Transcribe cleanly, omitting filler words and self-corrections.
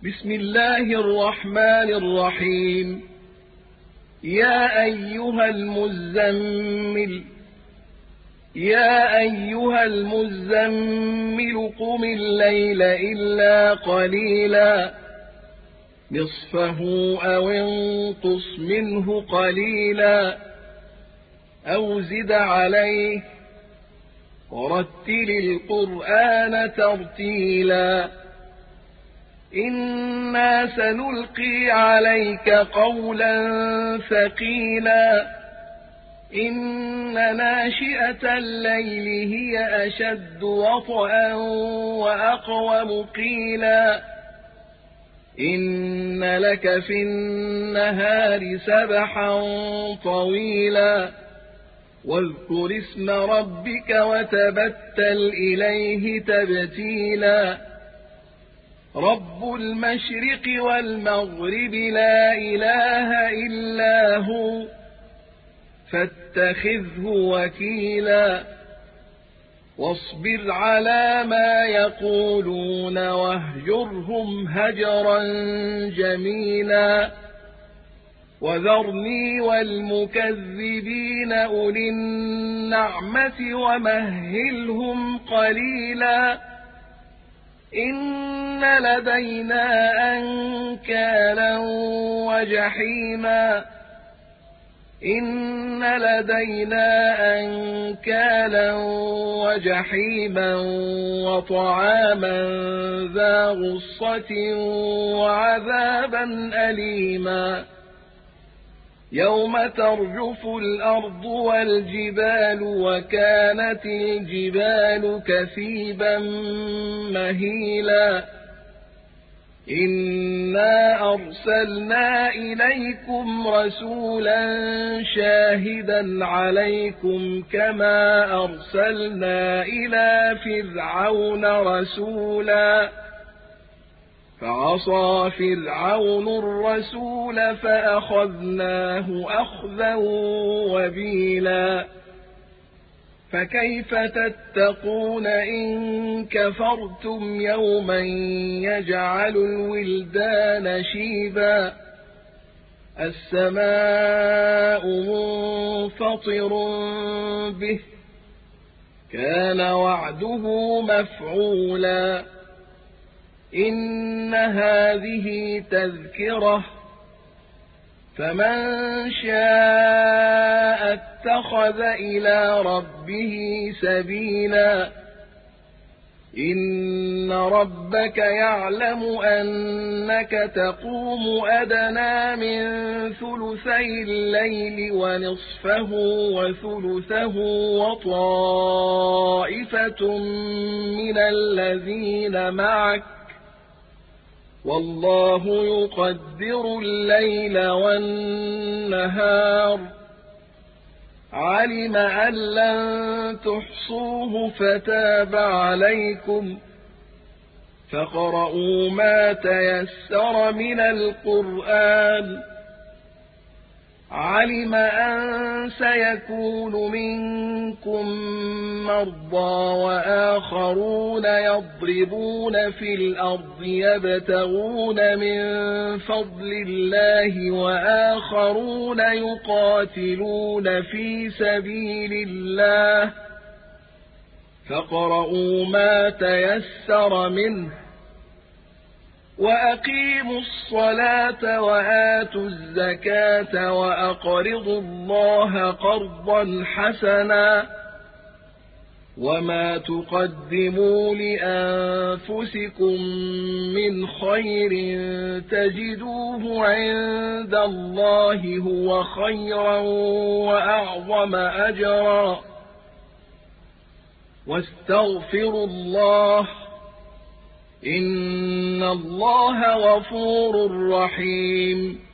بسم الله الرحمن الرحيم. يا أيها المزمل قم الليل إلا قليلا نصفه أو انقص منه قليلا أو زد عليه ورتل القرآن ترتيلا إنا سنلقي عليك قولا ثقيلا إن ناشئة الليل هي أشد وطئا وأقوم قيلا إن لك في النهار سبحا طويلا واذكر اسم ربك وتبتل إليه تبتيلا رب المشرق والمغرب لا إله إلا هو فاتخذه وكيلا واصبر على ما يقولون واهجرهم هجرا جميلا وذرني والمكذبين أولي النعمة ومهلهم قليلا إن لدينا أنكالا وجحيما وطعاما ذا غصة وعذابا أليما يوم ترجف الأرض والجبال وكانت الجبال كثيبا مهيلا إنا أرسلنا إليكم رسولا شاهدا عليكم كما أرسلنا إلى فرعون رسولا فعصى فرعون الرسول فأخذناه أخذا وبيلا فكيف تتقون إن كفرتم يوما يجعل الولدان شيبا السماء منفطر به كان وعده مفعولا إن هذه تذكرة فمن شاء اتخذ إلى ربه سبيلا إن ربك يعلم أنك تقوم أدنى من ثلثي الليل ونصفه وثلثه وطائفة من الذين معك والله يقدر الليل والنهار علم أن لن تحصوه فتاب عليكم فاقرؤوا ما تيسر من القرآن علم أن سيكون منكم مرضى وآخرون يضربون في الأرض يبتغون من فضل الله وآخرون يقاتلون في سبيل الله فاقرؤوا ما تيسر منه وأقيموا الصلاة وآتوا الزكاة وأقرضوا الله قرضا حسنا وما تقدموا لأنفسكم من خير تجدوه عند الله هو خيرا وأعظم أجرا واستغفروا الله إن الله غفور رحيم